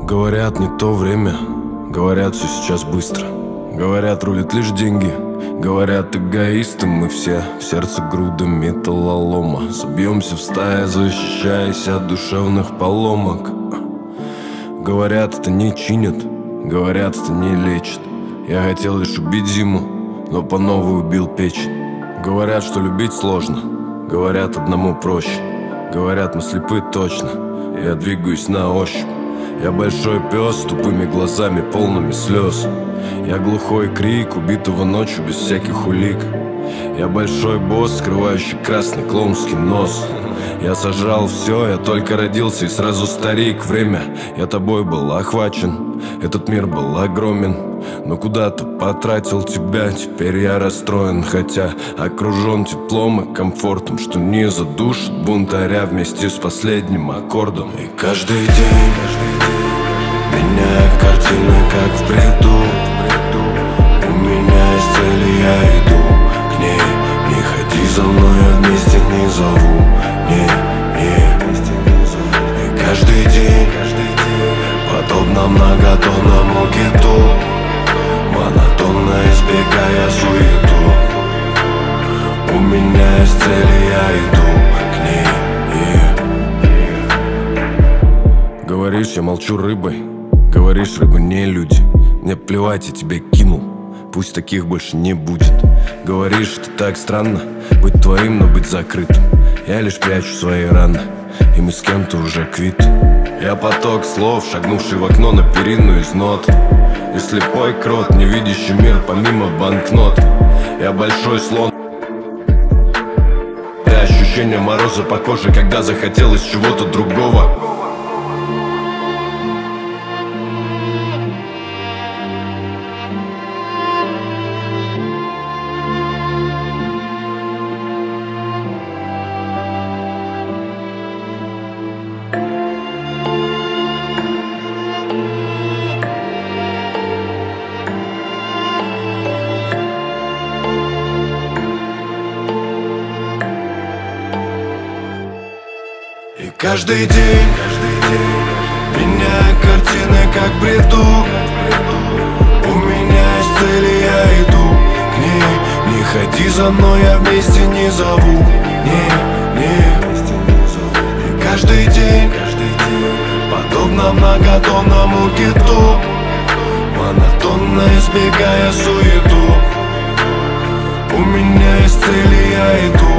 Говорят, не то время, говорят, все сейчас быстро. Говорят, рулят лишь деньги, говорят, эгоисты мы все. В сердце груда металлолома, собьемся в стае, защищаясь от душевных поломок. Говорят, это не чинят, говорят, это не лечит. Я хотел лишь убить зиму, но по новой убил печень. Говорят, что любить сложно, говорят, одному проще. Говорят, мы слепы точно, я двигаюсь на ощупь. Я большой пес с тупыми глазами, полными слез. Я глухой крик убитого ночью без всяких улик. Я большой босс, скрывающий красный клоунский нос. Я сожрал все, я только родился и сразу старик. Время, я тобой был охвачен, этот мир был огромен. Но куда-то потратил тебя, теперь я расстроен. Хотя окружен теплом и комфортом, что не задушит бунтаря вместе с последним аккордом. И каждый день меняю картины, как в бреду. У меня есть цель, и я иду к ней. Не ходи за мной, я вместе не зову. Не. И каждый день подобно многотонному киту, монотонно избегая суету. У меня есть цель, и я иду к ней. Говоришь, я молчу рыбой, говоришь, рыбы не люди. Мне плевать, я тебя кинул, пусть таких больше не будет. Говоришь, это так странно, быть твоим, но быть закрытым. Я лишь прячу свои раны, и мы с кем-то уже квиты. Я поток слов, шагнувший в окно на перину из нот. И слепой крот, не видящий мир помимо банкнот. Я большой слон. И ощущение мороза по коже, когда захотелось чего-то другого. И каждый день меняю картины, как в бреду. У меня есть цель, и я иду к ней. Не ходи за мной, я вместе не зову. Не. И каждый день подобно многотонному киту, монотонно избегая суету. У меня есть цель, и я иду